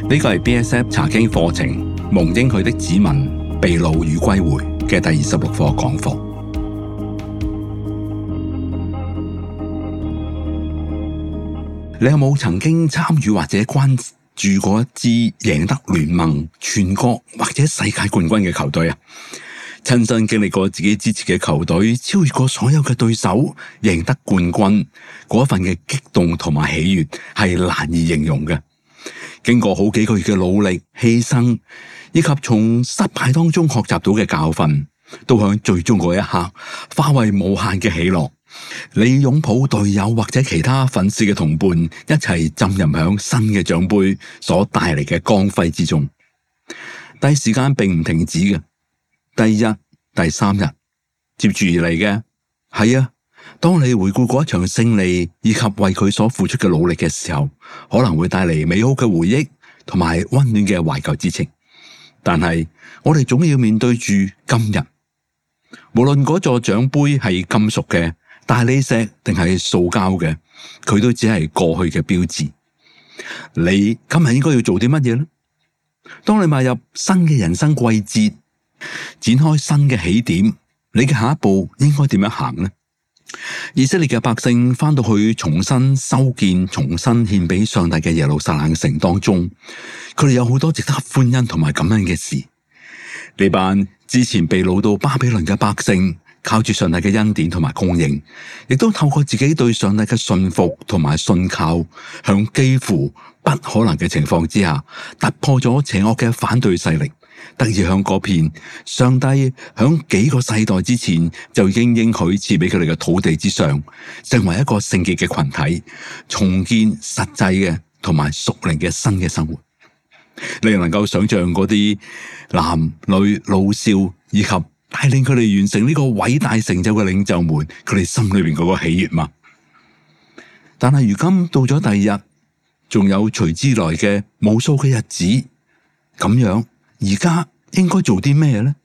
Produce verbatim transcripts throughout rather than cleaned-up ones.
呢個係 B S F 查經課程蒙應許的子民被擄與歸回嘅第二十六課講課。你有冇曾經參與或者關注過一支贏得聯盟、全國或者世界冠軍嘅球隊啊？親身經歷過自己支持嘅球隊超越過所有嘅對手，贏得冠軍，嗰份嘅激動同埋喜悅係難以形容嘅。經過好幾個月嘅努力、犧牲，以及從失敗當中學習到嘅教訓，都響最終嗰一刻化為無限嘅喜樂。你擁抱隊友或者其他粉絲嘅同伴，一齊浸淫響新嘅獎盃所帶嚟嘅光輝之中。但時間並唔停止嘅，第一日、第三日接住而嚟嘅係啊。當你回顧嗰一場勝利以及為佢所付出嘅努力嘅時候，可能會帶嚟美好嘅回憶同埋溫暖嘅懷舊之情。但係我哋總要面對住今日，無論嗰座獎盃係金屬嘅、大理石定係塑膠嘅，佢都只係過去嘅標誌。你今日應該要做啲乜嘢呢？當你邁入新嘅人生季節，展開新嘅起點，你嘅下一步應該點樣行呢？以色列嘅百姓翻到去重新修建、重新獻俾上帝嘅耶路撒冷城當中，佢哋有好多值得歡欣同埋感恩嘅事。呢班之前被擄到巴比倫嘅百姓，靠住上帝嘅恩典同埋供應，亦都透過自己對上帝嘅信服同埋信靠，向幾乎不可能嘅情況之下，突破咗邪惡嘅反對勢力，得以向嗰片上帝響幾個世代之前就已經應許賜俾佢哋嘅土地之上，成為一個聖潔嘅群體，重建實際嘅同埋屬靈嘅新嘅生活。你能夠想象嗰啲男女老少以及帶領佢哋完成呢個偉大成就嘅領袖們，佢哋心裏邊嗰個喜悅嗎？但係如今到咗第二日，仲有隨之來嘅無數嘅日子，咁樣而家應該做啲咩呢？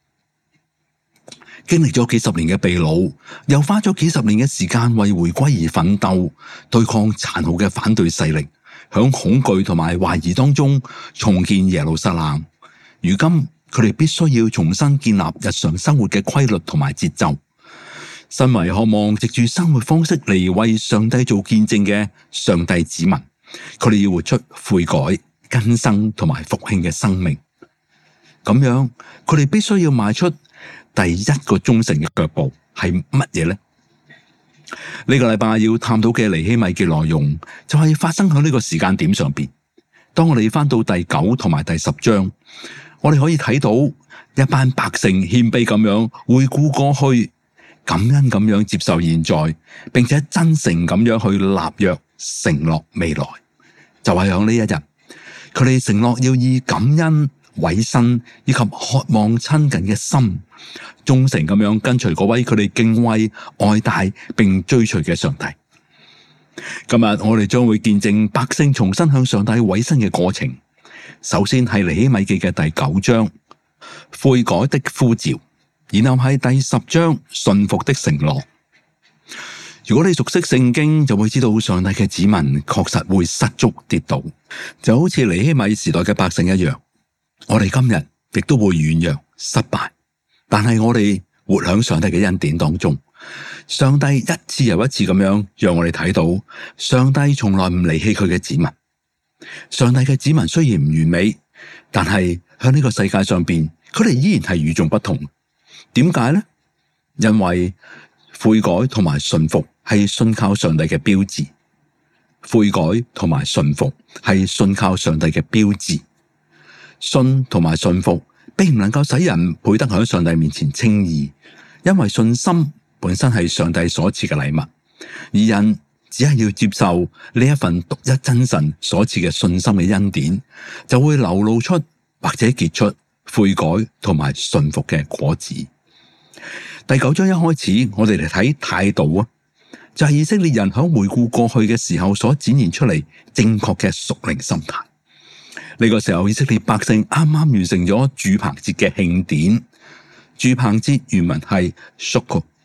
經歷咗幾十年嘅被擄，又花咗幾十年嘅時間為回歸而奮鬥，對抗殘酷嘅反對勢力，響恐懼同埋懷疑當中重建耶路撒冷。如今佢哋必須要重新建立日常生活嘅規律同埋節奏。身為渴望藉住生活方式嚟為上帝做見證嘅上帝子民，佢哋要活出悔改、更生同埋復興嘅生命。咁樣佢哋必須要邁出第一個忠誠嘅腳步，係乜嘢呢？呢個禮拜要探討嘅尼希米記內容，就係發生喺呢個時間點上邊。當我哋翻到第九同埋第十章，我哋可以睇到一班百姓謙卑咁樣回顧過去，感恩咁樣接受現在，並且真誠咁樣去立約承諾未來。就係喺呢一日，佢哋承諾要以感恩、委身以及渴望親近嘅心，忠誠咁樣跟隨嗰位佢哋敬畏、愛戴並追隨嘅上帝。今日我哋將會見證百姓重新向上帝委身嘅過程。首先係尼希米記嘅第九章，悔改的呼召，然後係第十章，信服的承諾。如果你熟悉聖經，就會知道上帝嘅子民確實會失足跌倒，就好似尼希米時代嘅百姓一樣。我哋今日亦都會軟弱失敗，但係我哋活響上帝嘅恩典當中。上帝一次又一次咁樣讓我哋睇到，上帝從來唔離棄佢嘅子民。上帝嘅子民雖然唔完美，但係喺呢個世界上邊，佢哋依然係與眾不同。點解呢？因為悔改同埋信服係信靠上帝嘅標誌。悔改同埋信服係信靠上帝嘅標誌。信同埋信服並唔能夠使人配得喺上帝面前稱義，因為信心本身係上帝所賜嘅禮物，而人只係要接受呢一份獨一真神所賜嘅信心嘅恩典，就會流露出或者結出悔改同埋信服嘅果子。第九章一開始，我哋嚟睇態度啊，就係以色列人喺回顧過去嘅時候所展現出嚟正確嘅屬靈心態。呢個時候，以色列百姓啱啱完成咗住棚節嘅慶典。住棚節原文係 Sukkot，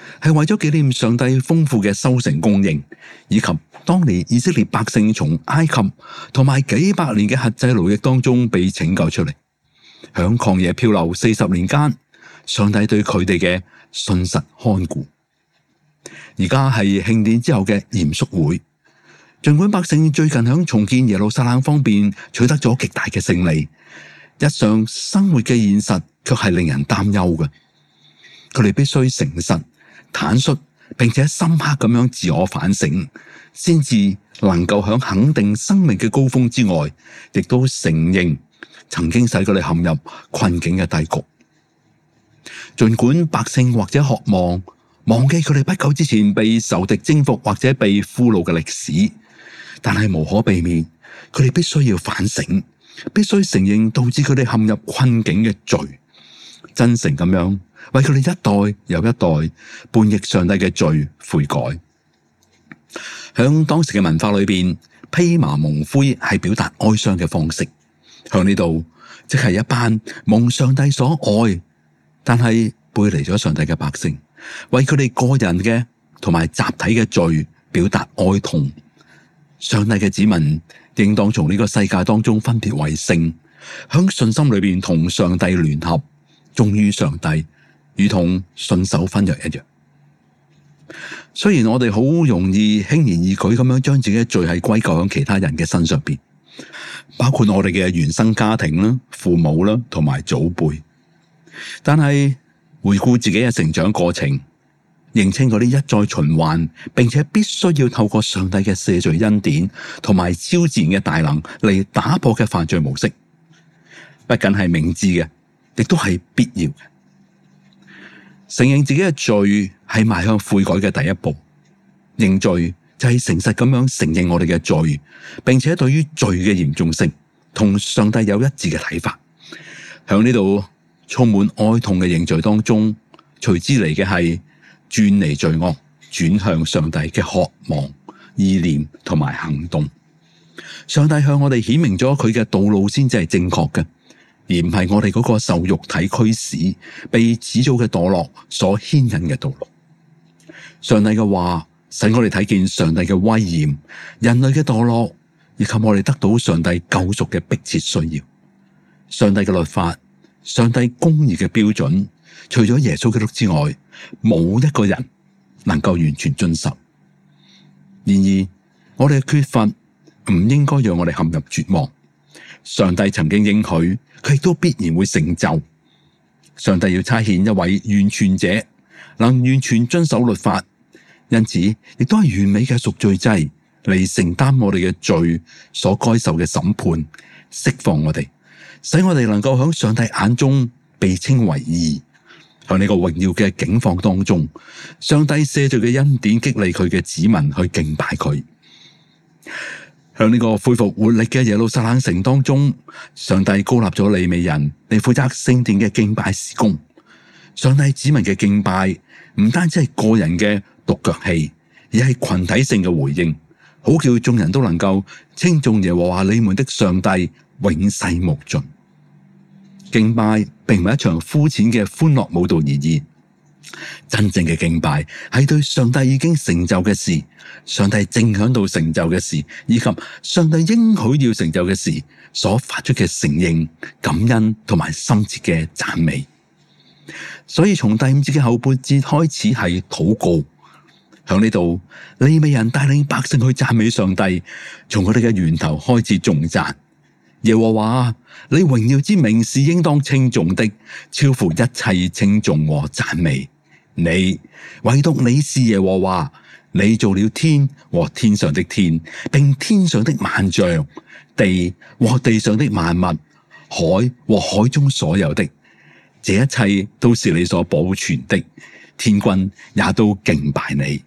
係為咗紀念上帝豐富嘅收成供應，以及當年以色列百姓從埃及同埋幾百年嘅轄制奴役當中被拯救出嚟，響曠野漂流四十年間，上帝對佢哋嘅信實看顧。而家係慶典之後嘅嚴肅會，儘管百姓最近響重建耶路撒冷方面取得咗極大嘅勝利，日常生活嘅現實卻係令人擔憂嘅。佢哋必須誠實、坦率，並且深刻咁樣自我反省，先至能夠響肯定生命嘅高峰之外，亦都承認曾經使佢哋陷入困境嘅低谷。儘管百姓或者渴望忘記佢哋不久之前被仇敵征服或者被俘虜嘅歷史，但係無可避免，佢哋必須要反省，必須承認導致佢哋陷入困境嘅罪，真誠咁樣為佢哋一代又一代叛逆上帝嘅罪悔改。響當時嘅文化裏邊，披麻蒙灰係表達哀傷嘅方式。向呢度即係一班蒙上帝所愛，但係背離咗上帝嘅百姓，為佢哋個人嘅同埋集體嘅罪表達哀痛。上帝嘅子民應當從呢個世界當中分別為聖，響信心裏邊同上帝聯合，忠於上帝，如同信守婚約一樣。雖然我哋好容易輕言易舉咁樣將自己嘅罪係歸咎喺其他人嘅身上邊，包括我哋嘅原生家庭啦、父母啦同埋祖輩，但係回顧自己嘅成長過程，認清嗰啲一再循環，並且必須要透過上帝嘅赦罪恩典同埋超自然嘅大能嚟打破嘅犯罪模式，不僅係明智嘅，亦都係必要嘅。承認自己嘅罪係邁向悔改嘅第一步。認罪就係誠實咁樣承認我哋嘅罪，並且對於罪嘅嚴重性同上帝有一致嘅睇法。響呢度充滿哀痛嘅認罪當中，隨之嚟嘅係轉離罪惡，轉向上帝嘅渴望、意念同埋行動。上帝向我哋顯明咗佢嘅道路先至係正確嘅，而唔係我哋嗰個受肉體驅使、被始祖嘅墮落所牽引嘅道路。上帝嘅話使我哋睇見上帝嘅威嚴、人類嘅墮落，以及我哋得到上帝救贖嘅迫切需要。上帝嘅律法、上帝公義嘅標準，除咗耶穌基督之外，冇一個人能夠完全遵守。然而，我哋嘅缺乏唔應該讓我哋陷入絕望。上帝曾經應許，佢亦都必然會成就。上帝要差遣一位完全者，能完全遵守律法，因此亦都係完美嘅贖罪祭嚟承擔我哋嘅罪所該受嘅審判，釋放我哋，使我哋能夠喺上帝眼中被稱為義。喺呢個榮耀嘅境況當中，上帝赦罪嘅恩典激勵佢嘅子民去敬拜佢。喺呢個恢復活力嘅耶路撒冷城當中，上帝高立咗利未人嚟負責聖殿嘅敬拜事工。上帝子民嘅敬拜唔單止係個人嘅獨腳戲，而係群體性嘅回應，好叫眾人都能夠稱頌耶和華你們的上帝永世無盡。敬拜並唔係一場膚淺嘅歡樂舞蹈而已，真正嘅敬拜係對上帝已經成就嘅事、上帝正響度成就嘅事，以及上帝應許要成就嘅事所發出嘅承認、感恩同埋深切嘅讚美。所以從第五節嘅後半節開始係禱告。響呢度，利未人帶領百姓去讚美上帝，從佢哋嘅源頭開始頌讚。耶和華，你榮耀之名是應當稱頌的，超乎一切稱頌和讚美。你唯獨你是耶和華，你造了天和天上的天，並天上的萬象，地和地上的萬物，海和海中所有的，這一切都是你所保存的，天軍也都敬拜你。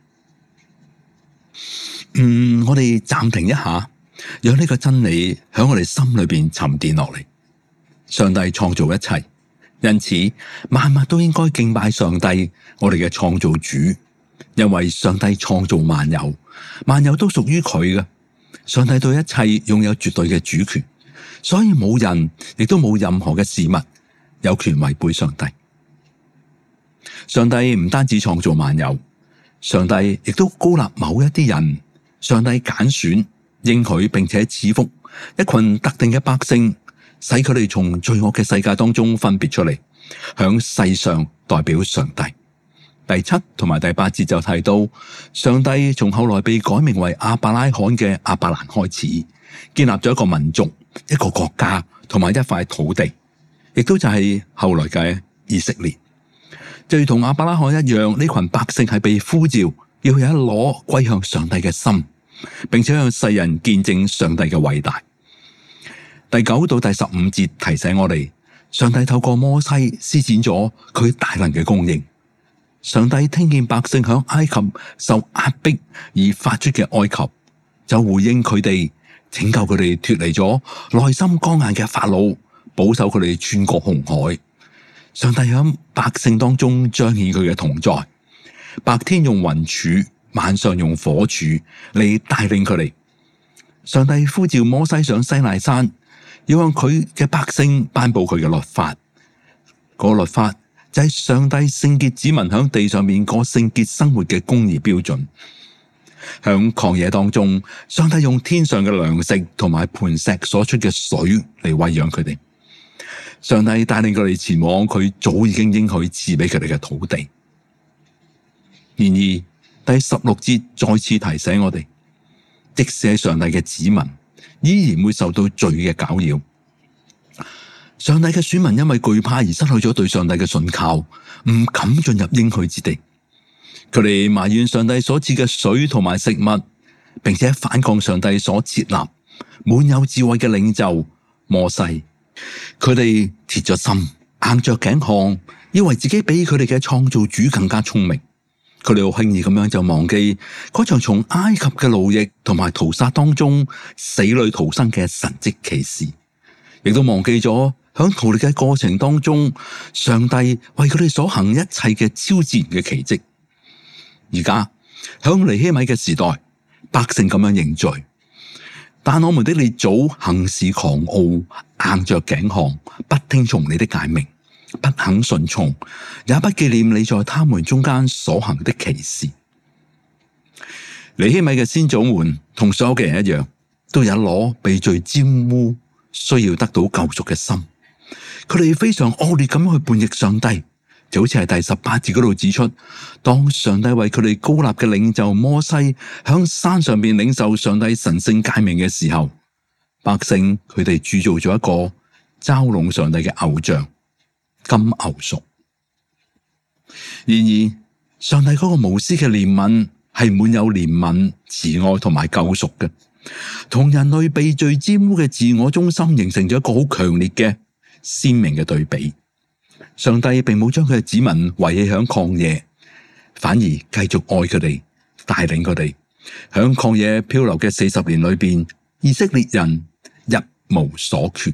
嗯，我哋暫停一下，讓呢個真理喺我哋心裏邊沉澱落嚟。上帝創造一切，因此萬物都應該敬拜上帝，我哋嘅創造主。因為上帝創造萬有，萬有都屬於佢嘅。上帝對一切擁有絕對嘅主權，所以冇人亦都冇任何嘅事物有權違背上帝。 上帝唔單止創造萬有，上帝亦都高立某一啲人，上帝揀選、應許並且賜福一群特定嘅百姓，使佢哋從罪惡嘅世界當中分別出嚟，響世上代表上帝。第七同埋第八節就提到，上帝從後來被改名為亞伯拉罕嘅亞伯蘭開始，建立咗一個民族、一個國家同埋一塊土地，亦都就係後來嘅以色列。就如同亞伯拉罕一樣，呢群百姓係被呼召要有一顆歸向上帝嘅心，並且向世人見證上帝嘅偉大。第九到第十五節提醒我哋，上帝透過摩西施展咗佢大能嘅供應。上帝聽見百姓響埃及受壓迫而發出嘅哀求，就回應佢哋，拯救佢哋脫離咗內心剛硬嘅法老，保守佢哋穿過紅海。上帝響百姓當中彰顯佢嘅同在，白天用雲柱，晚上用火柱嚟帶領佢哋。上帝呼召摩西上西奈山，要向佢嘅百姓頒布佢嘅律法。嗰個律法就係上帝聖潔子民響地上面過聖潔生活嘅公義標準。響曠野當中，上帝用天上嘅糧食同埋磐石所出嘅水嚟餵養佢哋。上帝帶領佢哋前往佢早已經應許賜俾佢哋嘅土地。然而第十六節再次提醒我哋，即使係上帝嘅子民，依然會受到罪嘅攪擾。上帝嘅選民因為懼怕而失去咗對上帝嘅信靠，唔敢進入應許之地。佢哋埋怨上帝所賜嘅水同埋食物，並且反抗上帝所設立滿有智慧嘅領袖摩西。佢哋鐵咗心，硬着頸項，以為自己比佢哋嘅創造主更加聰明。佢哋好輕易咁樣就忘記嗰場從埃及嘅奴役同埋屠殺當中死裏逃生嘅神蹟奇事，亦都忘記咗響逃離嘅過程當中，上帝為佢哋所行一切嘅超自然嘅奇蹟。而家響尼希米嘅時代，百姓咁樣認罪，但我們的列祖行事狂傲，硬着頸項，不聽從你的誡命，不肯順從，也不紀念你在他們中間所行的奇事。尼希米嘅先祖們同所有嘅人一樣，都有一顆被罪沾污，需要得到救贖嘅心。佢哋非常惡劣咁樣去叛逆上帝，就好似係第十八節嗰度指出，當上帝為佢哋高立嘅領袖摩西響山上邊領受上帝神聖誡命嘅時候，百姓佢哋鑄造咗一個嘲弄上帝嘅偶像金牛犢。然而上帝嗰個無私嘅憐憫係滿有憐憫、慈愛同埋救贖嘅，同人類被罪沾污嘅自我中心形成咗一個好強烈嘅鮮明嘅對比。上帝並冇將佢嘅子民遺棄響曠野，反而繼續愛佢哋，帶領佢哋響曠野漂流嘅四十年裏邊，以色列人一無所缺。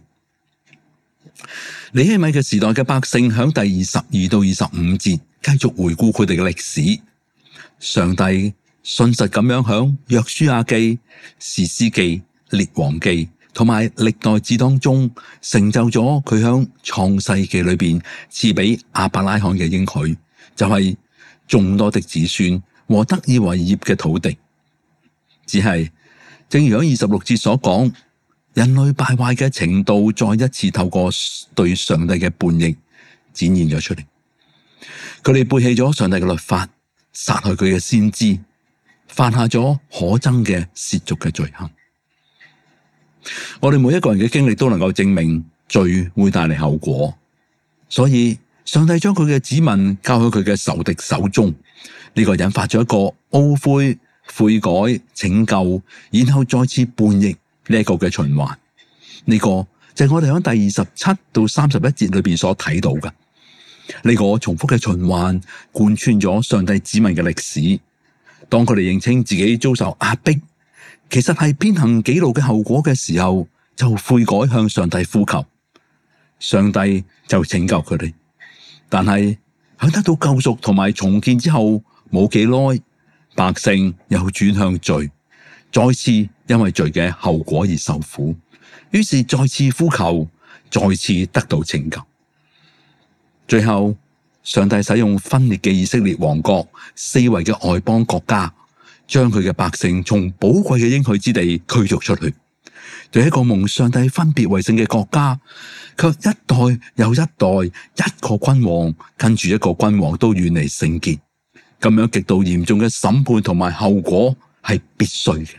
尼希米嘅時代嘅百姓響第二十二到二十五節繼續回顧佢哋嘅歷史。上帝信實咁樣響約書亞記、士師記、列王記同埋歷代志當中成就咗佢響創世記裏邊賜俾亞伯拉罕嘅應許，就係、是、眾多的子孫和得以為業嘅土地。只係正如響二十六節所講，人類敗壞嘅程度再一次透過對上帝嘅叛逆展現咗出嚟。佢哋背棄咗上帝嘅律法，殺害佢嘅先知，犯下咗可憎嘅褻瀆嘅罪行。我哋每一個人嘅經歷都能夠證明罪會帶嚟後果，所以上帝將佢嘅子民交喺佢嘅仇敵手中，呢、這個引發咗一個懊悔、悔改、拯救，然後再次叛逆呢一個嘅循環。呢、這個就係我哋喺第二十七到三十一節裏邊所睇到嘅。呢、這個重複嘅循環貫穿咗上帝子民嘅歷史。當佢哋認清自己遭受壓迫，其實係偏行己路嘅後果嘅時候，就悔改向上帝呼求，上帝就拯救佢哋。但係喺得到救贖同埋重建之後，冇幾耐，百姓又轉向罪，再次因為罪嘅後果而受苦，於是再次呼求，再次得到拯救。最後上帝使用分裂嘅以色列王國，四圍嘅外邦國家，將佢嘅百姓從寶貴嘅應許之地驅逐出去。對一個蒙上帝分別為聖嘅國家，卻一代又一代，一個君王跟住一個君王都遠離聖潔，咁樣極度嚴重嘅審判同埋後果係必須嘅。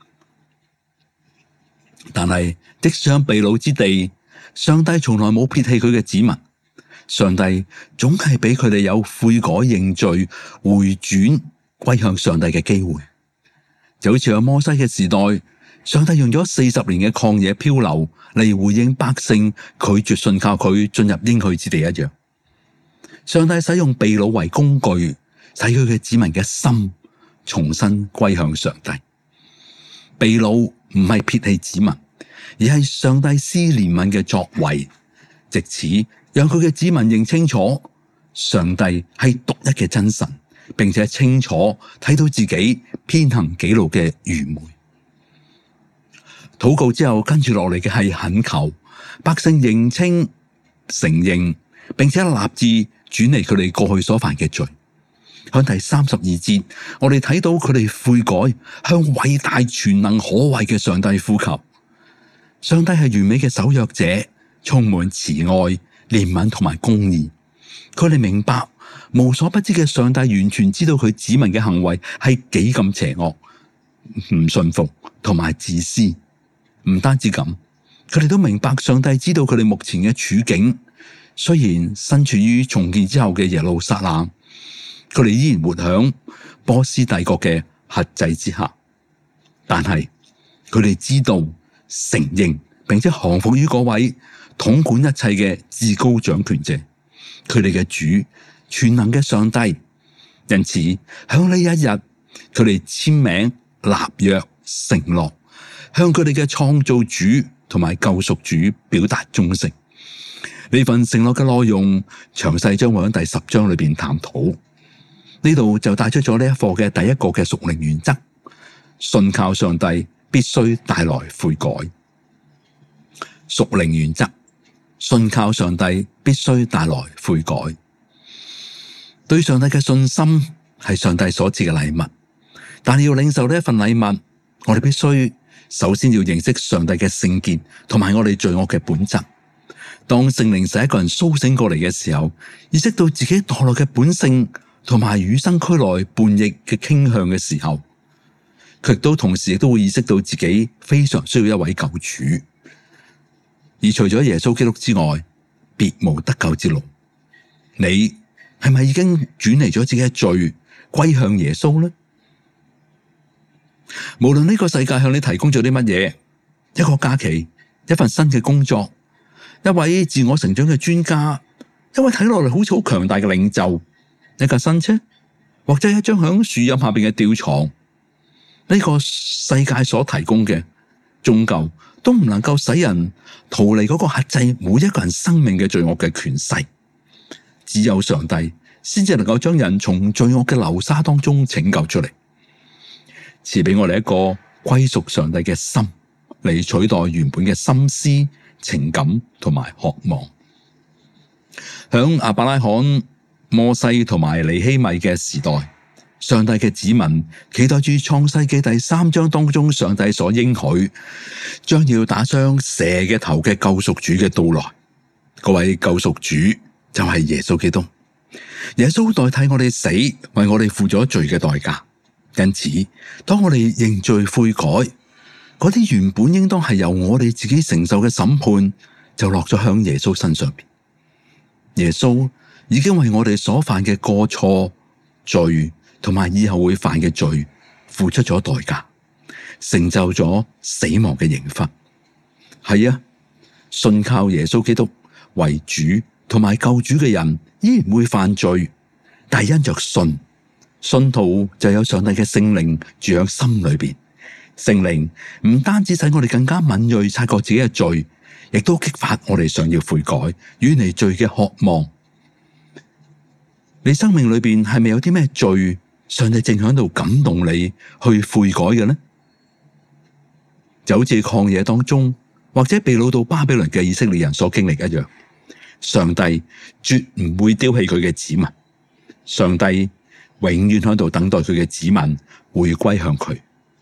但係的上被擄之地，上帝從來冇撇棄佢嘅子民。上帝總係俾佢哋有悔改認罪、回轉歸向上帝嘅機會，就好似喺摩西嘅時代，上帝用咗四十年嘅曠野漂流嚟回應百姓拒絕信靠佢進入應許之地一樣。上帝使用被擄為工具，使佢嘅子民嘅心重新歸向上帝。被擄唔係撇棄子民，而係上帝施憐憫嘅作為，藉此讓佢嘅子民認清楚上帝係獨一嘅真神，並且清楚睇到自己偏行己路嘅愚昧。禱告之後，跟住落嚟嘅係懇求百姓認清、承認，並且立志轉離佢哋過去所犯嘅罪。喺第三十二節，我哋睇到佢哋悔改，向偉大全能可畏嘅上帝呼求。上帝係完美嘅守約者，充滿慈愛、憐憫同埋公義。佢哋明白無所不知嘅上帝完全知道佢子民嘅行為係幾咁邪惡、唔順服同埋自私。唔單止咁，佢哋都明白上帝知道佢哋目前嘅處境。雖然身處於重建之後嘅耶路撒冷，佢哋依然活響波斯帝國嘅轄制之下，但係佢哋知道、承認並且降服於嗰位統管一切嘅至高掌權者，佢哋嘅主全能嘅上帝。因此響呢一日，佢哋簽名立約承諾，向佢哋嘅創造主同埋救贖主表達忠誠。呢份承諾嘅內容詳細將會喺第十章裏邊探討。呢度就帶出咗呢一課嘅第一個嘅屬靈原則：信靠上帝必須帶來悔改。屬靈原則：信靠上帝必須帶來悔改。對上帝嘅信心係上帝所賜嘅禮物，但係要領受呢一份禮物，我哋必須首先要認識上帝嘅聖潔同埋我哋罪惡嘅本質。當聖靈使一個人甦醒過嚟嘅時候，意識到自己墮落嘅本性同埋與生俱來叛逆嘅傾向嘅時候，佢亦都同時亦都會意識到自己非常需要一位救主，而除咗耶穌基督之外，別無得救之路。你係咪已經轉離咗自己嘅罪，歸向耶穌呢？無論呢個世界向你提供咗啲乜嘢，一個假期，一份新嘅工作，一位自我成長嘅專家，一位睇落嚟好似好強大嘅領袖，一架新車，或者一張響樹蔭下邊嘅吊床，呢個世界所提供嘅，終究都唔能夠使人逃離嗰個轄制每一個人生命嘅罪惡嘅權勢。只有上帝先至能夠將人從罪惡嘅流沙當中拯救出嚟，賜俾我哋一個歸屬上帝嘅心，嚟取代原本嘅心思、情感同埋渴望。響亞伯拉罕、摩西同埋尼希米嘅時代，上帝嘅子民期待住創世記第三章當中上帝所應許將要打傷蛇嘅頭嘅救贖主嘅到來。嗰位救贖主就係耶穌基督。耶穌代替我哋死，為我哋付咗罪嘅代價。因此，當我哋認罪悔改，嗰啲原本應當係由我哋自己承受嘅審判，就落咗向耶穌身上邊。耶穌已經為我哋所犯嘅過錯、罪同埋以後會犯嘅罪付出咗代價，成就咗死亡嘅刑罰。係啊，信靠耶穌基督為主同埋救主嘅人依然會犯罪，但係因着信，信徒就有上帝嘅聖靈住喺心裏邊。聖靈唔單止使我哋更加敏銳察覺自己嘅罪，亦都激發我哋想要悔改、遠離罪嘅渴望。你生命裏邊係咪有啲咩罪，上帝正喺度感動你去悔改嘅呢？就好似曠野當中或者被擄到巴比倫嘅以色列人所經歷一樣， 上帝絕唔會丟棄佢嘅子民，上帝永遠喺度等待佢嘅子民回歸向佢。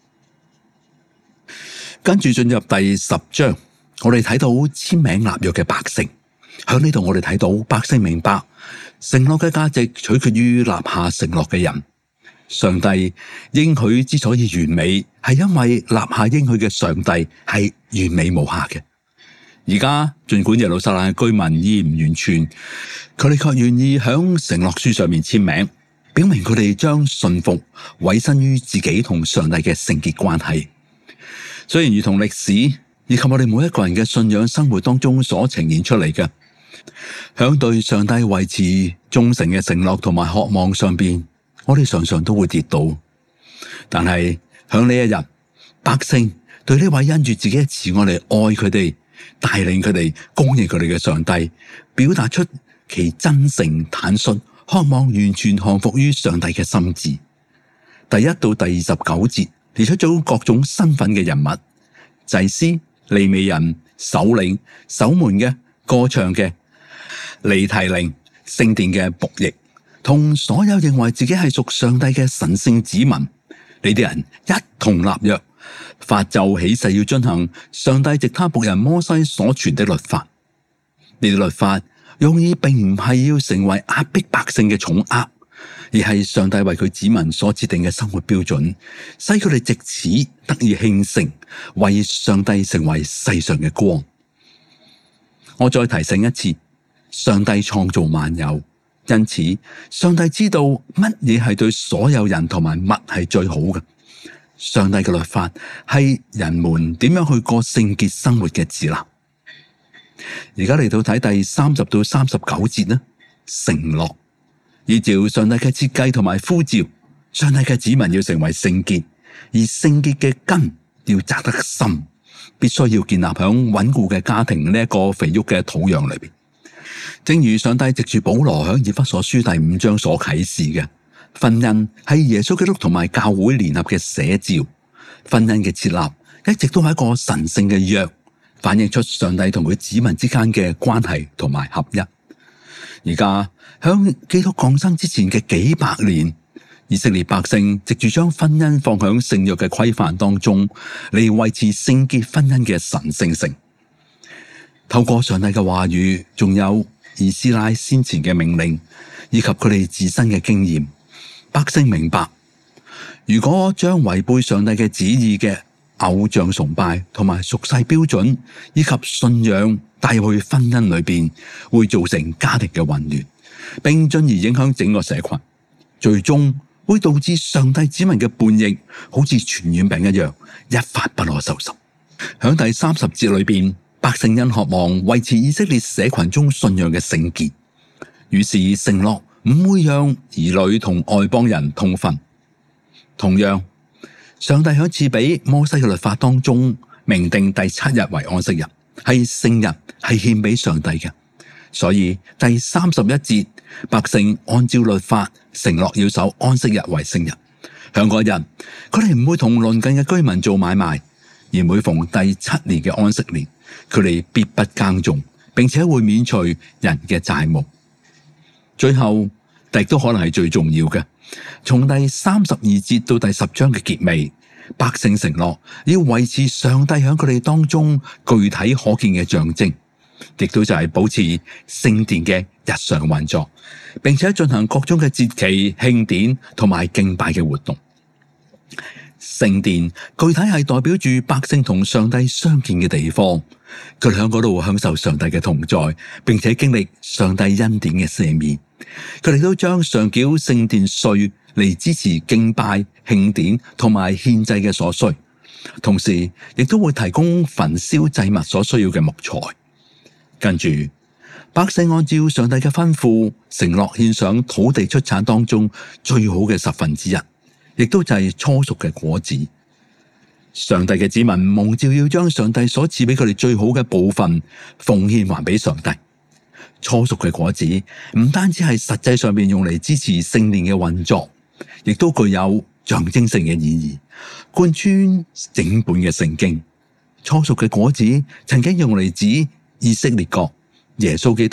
跟住進入第十章，我哋睇到簽名立約嘅百姓。喺呢度我哋睇到百姓明白承諾嘅價值取決於立下承諾嘅人。上帝應許之所以完美，係因為立下應許嘅上帝係完美無瑕嘅。而家儘管耶路撒冷嘅居民依然唔完全，佢哋卻願意喺承諾書上面簽名，表明佢哋將信服委身於自己同上帝嘅聖潔關係。雖然如同歷史以及我哋每一個人嘅信仰生活當中所呈現出嚟嘅，響對上帝維持忠誠嘅承諾同埋渴望上邊，我哋常常都會跌倒。但係響呢一日，百姓對呢位因住自己嘅慈愛嚟愛佢哋、帶領佢哋、供應佢哋嘅上帝，表達出其真誠坦率、渴望完全降服於上帝嘅心志。第一到第二十九節列出咗各種身份嘅人物：祭司、利未人、首領、守門嘅、歌唱嘅、尼提寧、聖殿嘅僕役，同所有認為自己係屬上帝嘅神聖子民，呢啲人一同立約，發咒起誓要遵行上帝藉他僕人摩西所傳的律法。呢啲律法用意並唔係要成為壓迫百姓嘅重壓，而係上帝為佢子民所設定嘅生活標準，使佢哋藉此得以興盛，為上帝成為世上嘅光。我再提醒一次，上帝創造萬有，因此上帝知道乜嘢係對所有人同埋物係最好嘅。上帝嘅律法係人們點樣去過聖潔生活嘅指南。而家嚟到睇第三十到三十九節呢，承諾。依照上帝嘅設計同埋呼召，上帝嘅子民要成為聖潔，而聖潔嘅根要扎得深，必須要建立響穩固嘅家庭呢一個肥沃嘅土壤裏邊。正如上帝藉住保羅響以弗所書第五章所啟示嘅，婚姻係耶穌基督同埋教會聯合嘅寫照。婚姻嘅設立一直都係一個神聖嘅約，反映出上帝同佢子民之間嘅關係同埋合一。而家響基督降生之前嘅幾百年，以色列百姓藉住將婚姻放響聖約嘅規範當中，嚟維持聖潔婚姻嘅神聖性。透過上帝嘅話語，仲有以斯拉先前嘅命令，以及佢哋自身嘅經驗，百姓明白，如果將違背上帝嘅旨意嘅偶像崇拜同埋俗世標準以及信仰帶入去婚姻裏邊，會造成家庭嘅混亂，並進而影響整個社群，最終會導致上帝子民嘅叛逆，好似傳染病一樣，一發不可收拾。響第三十節裏邊，百姓因渴望維持以色列社群中信仰嘅聖潔，於是承諾唔會讓兒女同外邦人通婚。同樣，上帝喺賜俾摩西嘅律法當中，明定第七日為安息日，係聖日，係獻俾上帝嘅。所以第三十一節，百姓按照律法承諾要守安息日為聖日。響嗰日，佢哋唔會同鄰近嘅居民做買賣，而每逢第七年嘅安息年，佢哋必不耕種，並且會免除人嘅債務。最後，亦都可能係最重要嘅，從第三十二節到第十章嘅結尾，百姓承諾要維持上帝喺佢哋當中具體可見嘅象徵，亦都就係保持聖殿嘅日常運作，並且進行各種嘅節期、慶典同埋敬拜嘅活動。聖殿具體係代表住百姓同上帝相見嘅地方，佢哋喺嗰度享受上帝嘅同在，並且經歷上帝恩典嘅赦免。佢哋都將上繳聖殿稅嚟支持敬拜、慶典同埋獻祭嘅所需，同時亦都會提供焚燒祭物所需要嘅木材。跟住，百姓按照上帝嘅吩咐，承諾獻上土地出產當中最好嘅十分之一，亦都就係初熟嘅果子。上帝嘅子民蒙召要將上帝所賜俾佢哋最好嘅部分奉獻還俾上帝。初熟嘅果子唔單止係實際上面用嚟支持聖殿嘅運作，亦都具有象徵性嘅意義，貫穿整本嘅聖經。初熟嘅果子曾經用嚟指以色列國、耶穌基督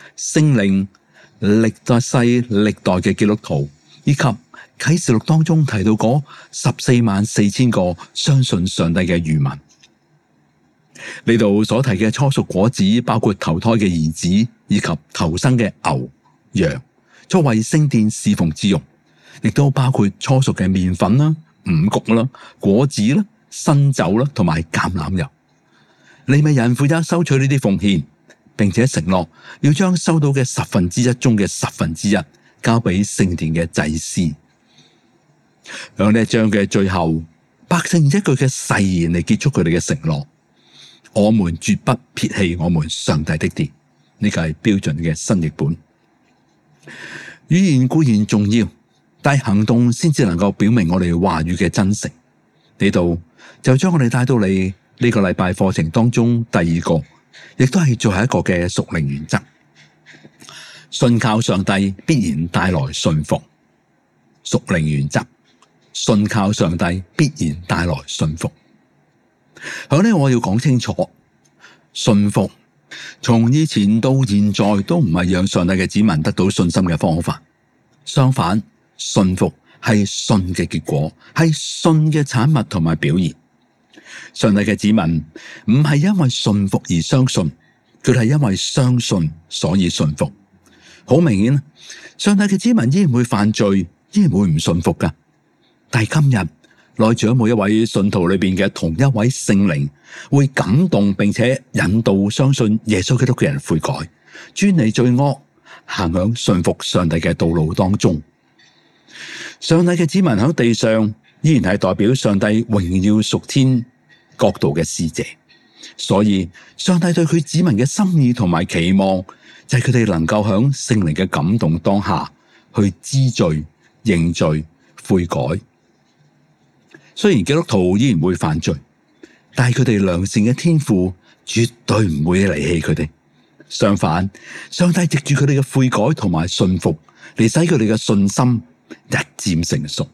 聖靈、歷代世歷代嘅基督徒，以及啟示錄當中提到嗰十四萬四千個相信上帝嘅餘民。呢度所提嘅初熟果子，包括頭胎嘅兒子以及頭生嘅牛、羊，作為聖殿侍奉之用，亦都包括初熟嘅麵粉啦、五穀啦、果子啦、新酒啦，同埋橄欖油。利未人負責收取呢啲奉獻，並且承諾要將收到嘅十分之一中嘅十分之一交俾聖殿嘅祭司。響呢一章嘅最後，百姓以一句嘅誓言嚟結束佢哋嘅承諾：我們絕不撇棄我們上帝的殿。呢個係標準嘅新譯本。語言固然重要，但行動先至能夠表明我哋話語嘅真誠。呢度就將我哋帶到嚟呢個禮拜課程當中第二個，亦都係最後一個嘅屬靈原則：信靠上帝必然帶來信服。屬靈原則：信靠上帝必然帶來信服。響呢，我要講清楚，信服從以前到現在都唔係讓上帝嘅子民得到信心嘅方法。相反，信服係信嘅結果，係信嘅產物同埋表現。上帝嘅子民唔係因為信服而相信，佢係因為相信所以信服。好明顯，上帝嘅子民依然會犯罪，依然會唔信服噶。但係今日內住每一位信徒裏邊嘅同一位聖靈，會感動並且引導相信耶穌基督嘅人悔改，專離罪惡，行響信服上帝嘅道路當中。上帝嘅子民喺地上依然係代表上帝榮耀屬天國度嘅使者，所以上帝對佢子民嘅心意同埋期望，就係佢哋能夠響聖靈嘅感動當下去知罪、認罪、悔改。雖然基督徒依然會犯罪，但係佢哋良善嘅天父絕對唔會離棄佢哋。相反，上帝藉住佢哋嘅悔改同埋信服，嚟使佢哋嘅信心日漸成熟。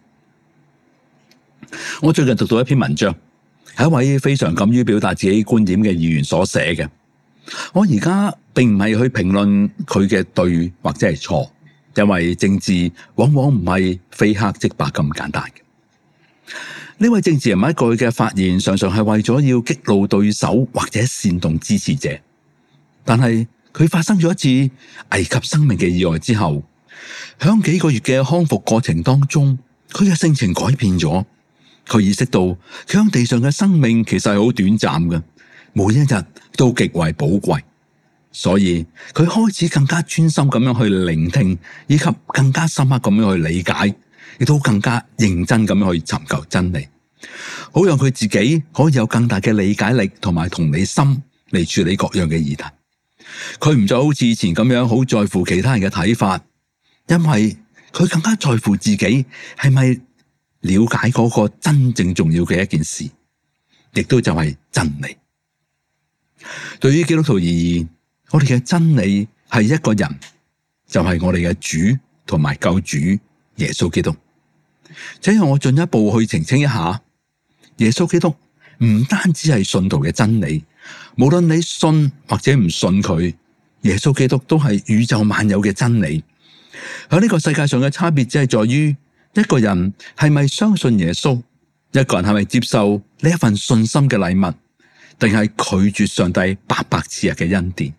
我最近讀到一篇文章，係一位非常敢於表達自己觀點嘅議員所寫嘅。我而家並唔係去評論佢嘅對或者係錯，因為政治往往唔係非黑即白咁簡單嘅。呢位政治人物過去嘅發言，常常係為咗要激怒對手或者煽動支持者。但係佢發生咗一次危及生命嘅意外之後，響幾個月嘅康復過程當中，佢嘅性情改變咗。佢意識到佢響地上嘅生命其實係好短暫嘅，每一日都極為寶貴。所以佢開始更加專心咁樣去聆聽，以及更加深刻咁樣去理解，亦都更加認真咁樣去尋求真理，好讓佢自己可以有更大嘅理解力同埋同理心嚟處理各樣嘅議題。佢唔再好似以前咁樣好在乎其他人嘅睇法，因為佢更加在乎自己係咪了解嗰個真正重要嘅一件事，亦都就係真理。對於基督徒而言，我哋嘅真理係一個人，就係我哋嘅主同埋救主耶穌基督。請讓我進一步去澄清一下，耶穌基督唔單止係信徒嘅真理，無論你信或者唔信佢，耶穌基督都係宇宙萬有嘅真理。喺呢個世界上嘅差別，只係在於一個人係咪相信耶穌，一個人係咪接受呢一份信心嘅禮物，定係拒絕上帝白白賜下嘅恩典。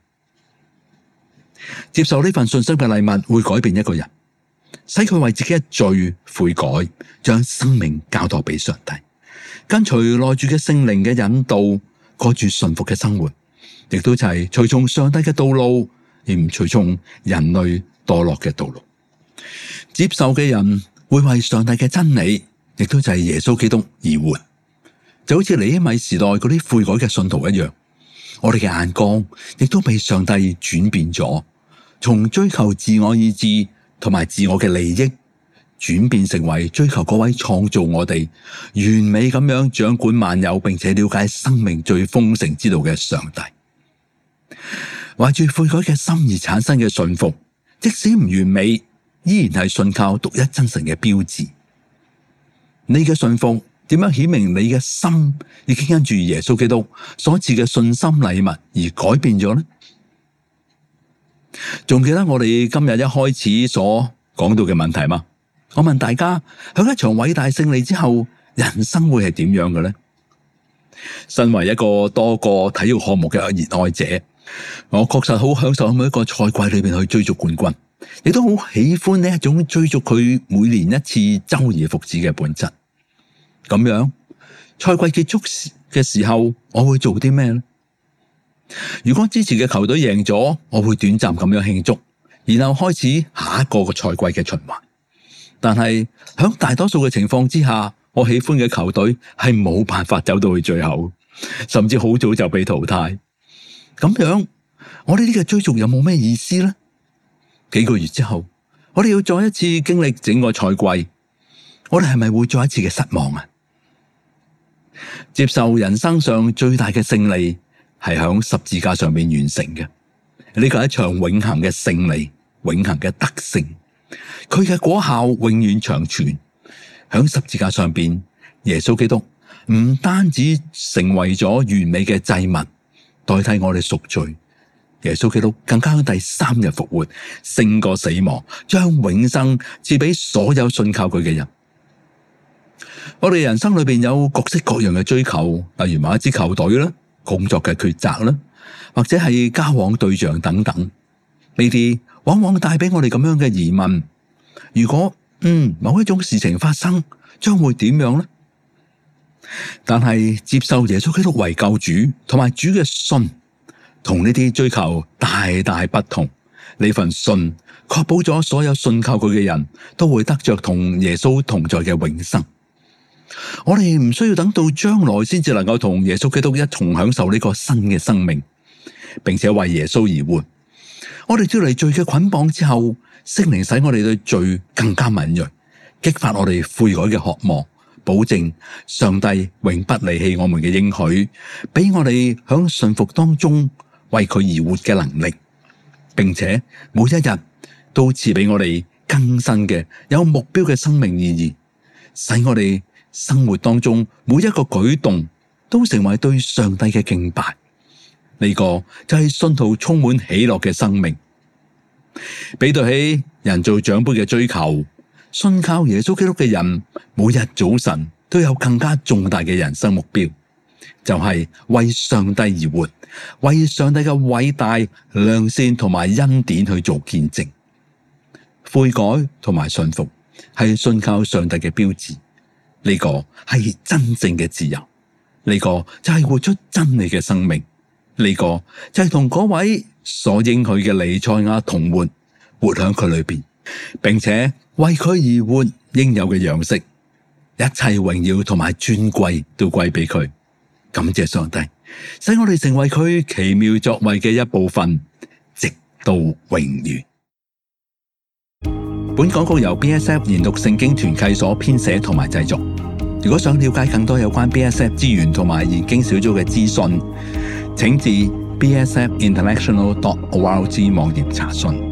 接受呢份信心嘅禮物會改變一個人，使佢為自己嘅罪悔改，將生命交託俾上帝，跟隨內住嘅聖靈嘅引導，過住順服嘅生活，亦都就係隨從上帝嘅道路，而唔隨從人類墮落嘅道路。接受嘅人會為上帝嘅真理，亦都就係耶穌基督而活，就好似尼希米時代嗰啲悔改嘅信徒一樣。我哋嘅眼光亦都被上帝轉變咗，從追求自我意志同埋自我嘅利益，轉變成為追求嗰位創造我哋完美咁樣掌管萬有，並且了解生命最豐盛之道嘅上帝。懷住悔改嘅心而產生嘅信服，即使唔完美，依然係信靠獨一真神嘅標誌。你嘅信服點樣顯明你嘅心已經因住耶穌基督所賜嘅信心禮物而改變咗呢？ 仲記得我哋今日一開始所講到嘅問題嗎？我問大家，喺一場偉大勝利之後，人生會係點樣嘅呢？身為一個多個體育項目嘅熱愛者，我確實好享受喺每一個賽季裏邊去追逐冠軍，亦都好喜歡呢一種追逐佢每年一次周而復始嘅本質。咁樣賽季結束嘅時候，我會做啲咩呢？如果支持嘅球隊贏咗，我會短暫咁樣慶祝，然後開始下一個嘅賽季嘅循環。但係響大多數嘅情況之下，我喜歡嘅球隊係冇辦法走到去最後，甚至好早就被淘汰。咁樣我哋呢個追逐有冇咩意思呢？幾個月之後，我哋要再一次經歷整個賽季，我哋係咪會再一次嘅失望啊？接受人生上最大嘅勝利係響十字架上面完成嘅，呢個係一場永恆嘅勝利，永恆嘅得勝，佢嘅果效永遠長存。響十字架上邊，耶穌基督唔單止成為咗完美嘅祭物，代替我哋贖罪，耶穌基督更加喺第三日復活，勝過死亡，將永生賜俾所有信靠佢嘅人。我哋人生裏邊有各式各樣嘅追求，例如某一支球隊啦，工作嘅抉擇啦，或者係交往對象等等，呢啲往往帶俾我哋咁樣嘅疑問：如果嗯某一種事情發生，將會點樣呢？但係接受耶穌基督為救主，同埋主嘅信，同呢啲追求大大不同。呢份信確保咗所有信靠佢嘅人都會得着同耶穌同在嘅永生。我哋唔需要等到將來先至能夠同耶穌基督一同享受呢個新嘅生命，並且為耶穌而活。我哋脫離罪嘅捆綁之後，聖靈使我哋對罪更加敏銳，激發我哋悔改嘅渴望，保證上帝永不離棄我們嘅應許，俾我哋響順服當中為佢而活嘅能力，並且每一日都賜俾我哋更新嘅有目標嘅生命意義，使我哋生活當中每一個舉動都成為對上帝嘅敬拜。呢個就係信徒充滿喜樂嘅生命。比對起人做獎杯嘅追求，信靠耶穌基督嘅人每日早晨都有更加重大嘅人生目標，就係為上帝而活，為上帝嘅偉大良善同埋恩典去做見證。悔改同埋信服係信靠上帝嘅標誌，呢個係真正嘅自由，呢個就係活出真理嘅生命，呢個就係同嗰位所應許嘅彌賽亞同活，活響佢裏邊，並且為佢而活應有嘅樣式，一切榮耀同埋尊貴都歸俾佢。感謝上帝，使我哋成為佢奇妙作為嘅一部分，直到永遠。本廣告由 B S F 研讀聖經團契所編寫同埋製作。如果想了解更多有關 B S F 資源同埋研經小組嘅資訊，請至 b s f international dot org 網頁查詢。